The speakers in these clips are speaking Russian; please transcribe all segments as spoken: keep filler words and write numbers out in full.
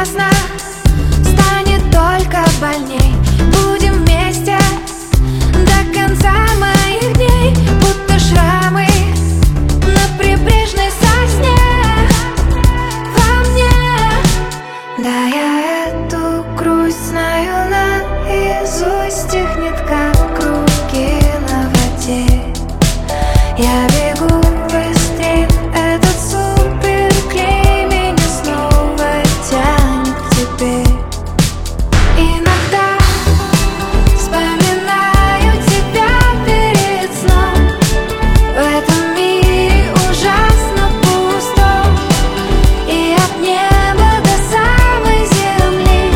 ясно, станет только больней. Будем вместе до конца моих дней, будто шрамы на прибрежной сосне во мне. Да, я эту грусть знаю наизусть, стихнет как круги на воде. Я бегу быстрее, этот суперклей меня снова тянет к тебе. Иногда вспоминаю тебя перед сном. В этом мире ужасно пусто, и от неба до самой земли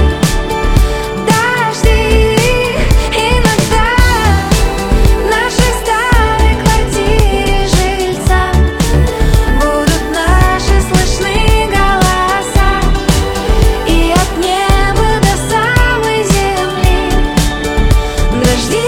дожди. Иногда в нашей старой квартире жильцам будут наши слышны голоса, и от неба до самой земли дожди.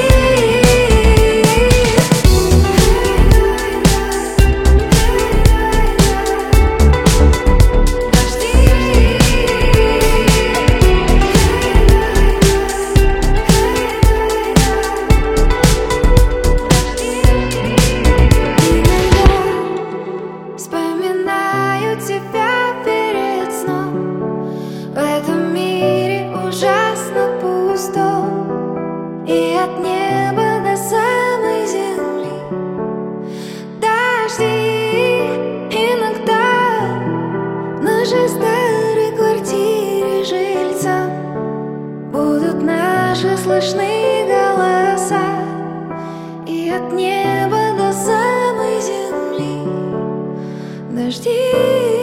Вспоминаю тебя перед сном. В этом мире ужасно пусто, и от неба до самой земли дожди. Иногда в нашей старой квартире жильцам будут наши слышны голоса, и от неба до самой земли дожди.